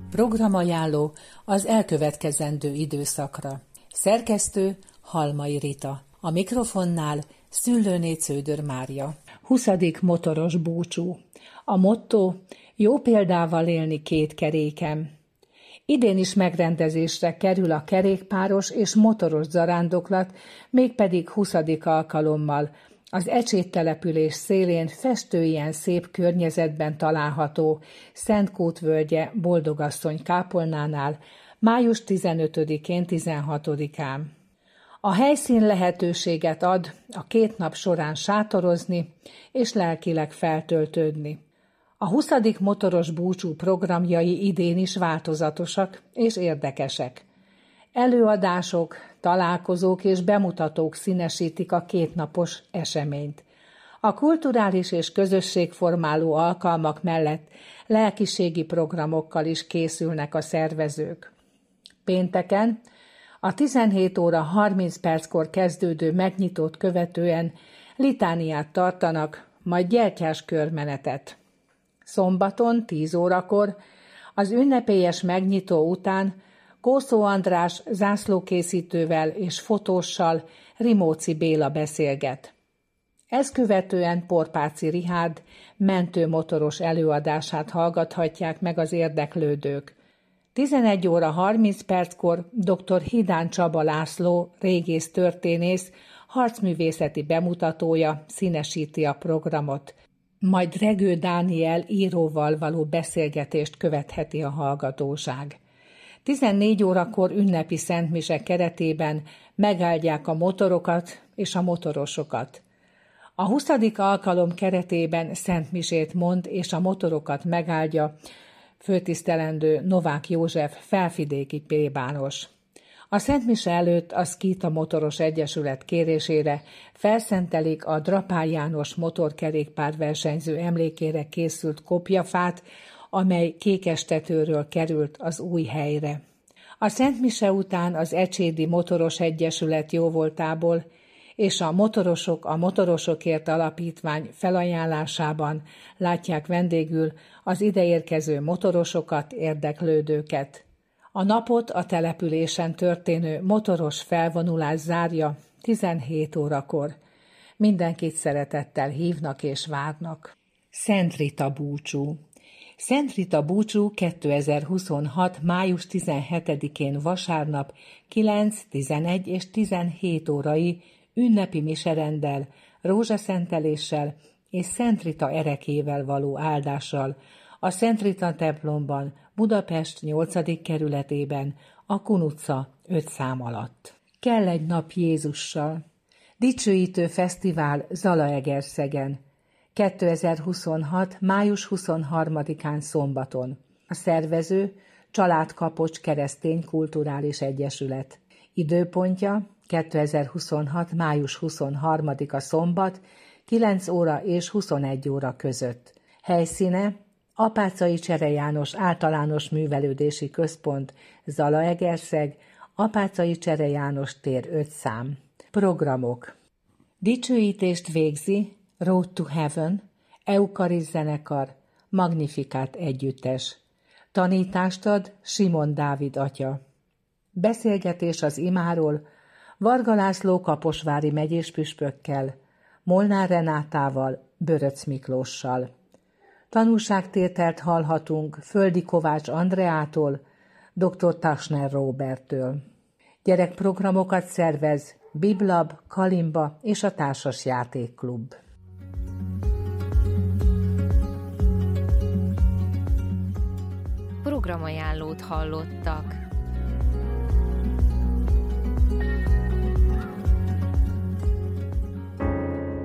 Programajánló az elkövetkezendő időszakra. Szerkesztő Halmai Rita. A mikrofonnál Szüllőné Cződör Mária. 20. motoros búcsú. A motto: jó példával élni két keréken. Idén is megrendezésre kerül a kerékpáros és motoros zarándoklat, mégpedig 20. alkalommal az Ecséd-település szélén festőien szép környezetben található Szentkút-völgye Boldogasszony kápolnánál május 15-én, 16-án. A helyszín lehetőséget ad a 2 nap során sátorozni és lelkileg feltöltődni. A 20. motoros búcsú programjai idén is változatosak és érdekesek. Előadások, találkozók és bemutatók színesítik a 2 napos eseményt. A kulturális és közösségformáló alkalmak mellett lelkiségi programokkal is készülnek a szervezők. Pénteken a 17 óra 30 perckor kezdődő megnyitót követően litániát tartanak, majd gyertyás körmenetet. Szombaton 10 órakor az ünnepélyes megnyitó után Kószó András zászlókészítővel és fotóssal Rimóci Béla beszélget. Ezt követően Porpáci Richárd mentőmotoros előadását hallgathatják meg az érdeklődők. 11 óra 30 perckor dr. Hidán Csaba László régész-történész harcművészeti bemutatója színesíti a programot, majd Regő Dániel íróval való beszélgetést követheti a hallgatóság. 14 órakor ünnepi szentmise keretében megáldják a motorokat és a motorosokat. A 20. alkalom keretében szentmisét mond és a motorokat megáldja főtisztelendő Novák József felvidéki plébános. A szentmise előtt a Szkíta Motoros Egyesület kérésére felszentelik a Drapál János motorkerékpárversenyző emlékére készült kopjafát, amely Kékestetőről került az új helyre. A szentmise után az Ecsédi Motoros Egyesület jóvoltából és a Motorosok a Motorosokért Alapítvány felajánlásában látják vendégül az ideérkező motorosokat, érdeklődőket. A napot a településen történő motoros felvonulás zárja 17 órakor. Mindenkit szeretettel hívnak és várnak. Szent Rita búcsú. Szent Rita búcsú 2026. május 17-én vasárnap 9, 11 és 17 órai ünnepi miserenddel, rózsaszenteléssel és Szent Rita erekével való áldással a Szent Rita templomban, Budapest 8. kerületében, a Kun utca 5 szám alatt. Kell egy nap Jézussal. Dicsőítő fesztivál Zalaegerszegen. 2026. május 23-án szombaton. A szervező Családkapocs Keresztény Kulturális Egyesület. Időpontja 2026. május 23-a szombat, 9 óra és 21 óra között. Helyszíne Apáczai Csere János Általános Művelődési Központ, Zalaegerszeg, Apáczai Csere János tér 5 szám. Programok. Dicsőítést végzi Road to Heaven, Eukariszt zenekar, Magnifikát együttes. Tanítást ad Simon Dávid atya. Beszélgetés az imáról Varga László kaposvári megyéspüspökkel, Molnár Renátával, Böröc Miklóssal. Tanúságtételt hallhatunk Földi Kovács Andreától, dr. Tasner Róberttől. Gyerekprogramokat szervez Biblab, Kalimba és a Társasjátékklub. Programajánlót hallottak.